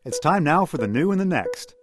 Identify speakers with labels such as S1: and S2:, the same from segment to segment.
S1: It's time now for the new and the next.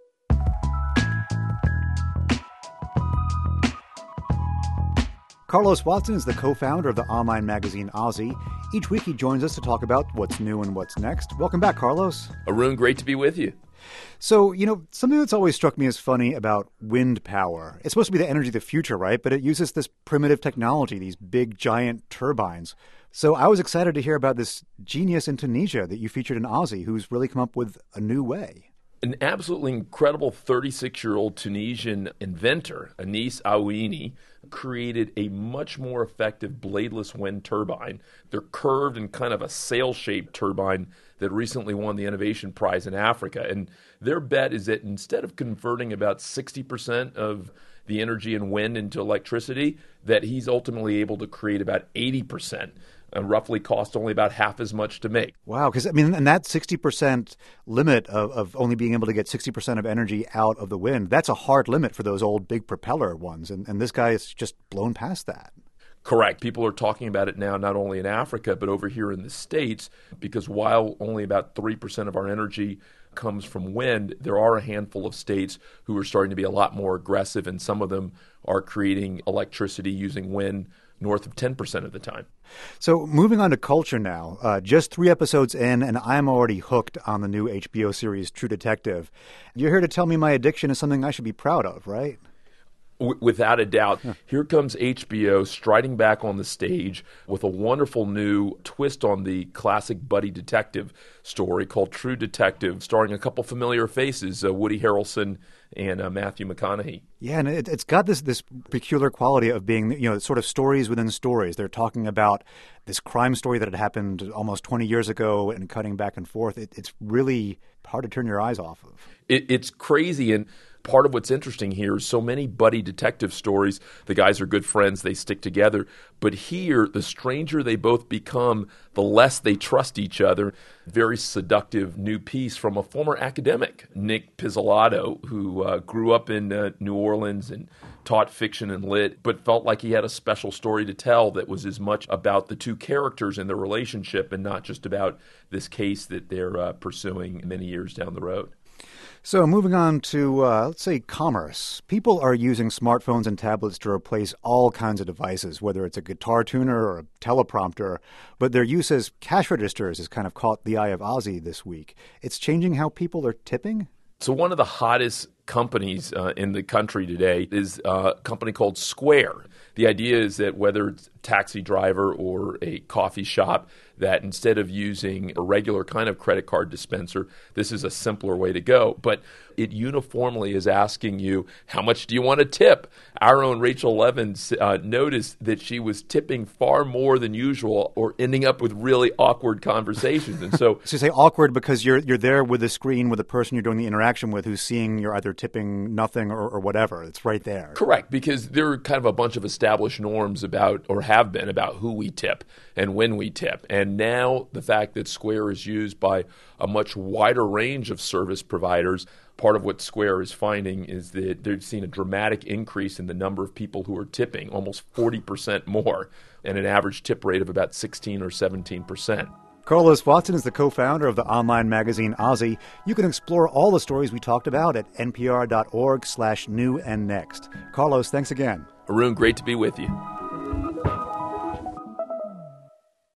S1: Carlos Watson is the co-founder of the online magazine Ozzy. Each week he joins us to talk about what's new and what's next. Welcome back, Carlos.
S2: Arun, great to be with you.
S1: So, something that's always struck me as funny about wind power, it's supposed to be the energy of the future, right? But it uses this primitive technology, these big, giant turbines. So I was excited to hear about this genius in Tunisia that you featured in Ozzy, who's really come up with a new way.
S2: An absolutely incredible 36-year-old Tunisian inventor, Anis Aouini, created a much more effective bladeless wind turbine. They're curved and kind of a sail-shaped turbine that recently won the Innovation Prize in Africa. And their bet is that instead of converting about 60% of the energy in wind into electricity, that he's ultimately able to create about 80%. And roughly cost only about half as much to make.
S1: Wow, because and that 60% limit of only being able to get 60% of energy out of the wind, that's a hard limit for those old big propeller ones. And this guy is just blown past that.
S2: Correct. People are talking about it now, not only in Africa, but over here in the States, because while only about 3% of our energy comes from wind, there are a handful of states who are starting to be a lot more aggressive, and some of them are creating electricity using wind north of 10% of the time.
S1: So moving on to culture now, just 3 episodes in, and I'm already hooked on the new HBO series True Detective. You're here to tell me my addiction is something I should be proud of, right?
S2: Without a doubt. Here comes HBO striding back on the stage with a wonderful new twist on the classic buddy detective story called True Detective, starring a couple familiar faces, Woody Harrelson and Matthew McConaughey.
S1: Yeah, and it's got this peculiar quality of being, sort of stories within stories. They're talking about this crime story that had happened almost 20 years ago and cutting back and forth. It's really hard to turn your eyes off of.
S2: It's crazy, and part of what's interesting here is so many buddy detective stories, the guys are good friends, they stick together. But here, the stranger they both become, the less they trust each other. Very seductive new piece from a former academic, Nick Pizzolatto, who grew up in New Orleans and taught fiction and lit, but felt like he had a special story to tell that was as much about the two characters and their relationship and not just about this case that they're pursuing many years down the road.
S1: So moving on to, let's say, commerce. People are using smartphones and tablets to replace all kinds of devices, whether it's a guitar tuner or a teleprompter. But their use as cash registers has kind of caught the eye of Ozzy this week. It's changing how people are tipping?
S2: So one of the hottest companies in the country today is a company called Square. The idea is that whether it's a taxi driver or a coffee shop, that instead of using a regular kind of credit card dispenser, this is a simpler way to go. But it uniformly is asking you, how much do you want to tip? Our own Rachel Levins noticed that she was tipping far more than usual or ending up with really awkward conversations. And so
S1: you say awkward because you're there with the screen with the person you're doing the interaction with who's seeing you're either tipping nothing or whatever. It's right there.
S2: Correct, because there are kind of a bunch of established norms about, or have been, about who we tip and when we tip. And now the fact that Square is used by a much wider range of service providers, part of what Square is finding is that they're seeing a dramatic increase in the number of people who are tipping, almost 40% more, and an average tip rate of about 16 or 17%.
S1: Carlos Watson is the co-founder of the online magazine Ozzy. You can explore all the stories we talked about at npr.org/new and next. Carlos, thanks again.
S2: Arun, great to be with you.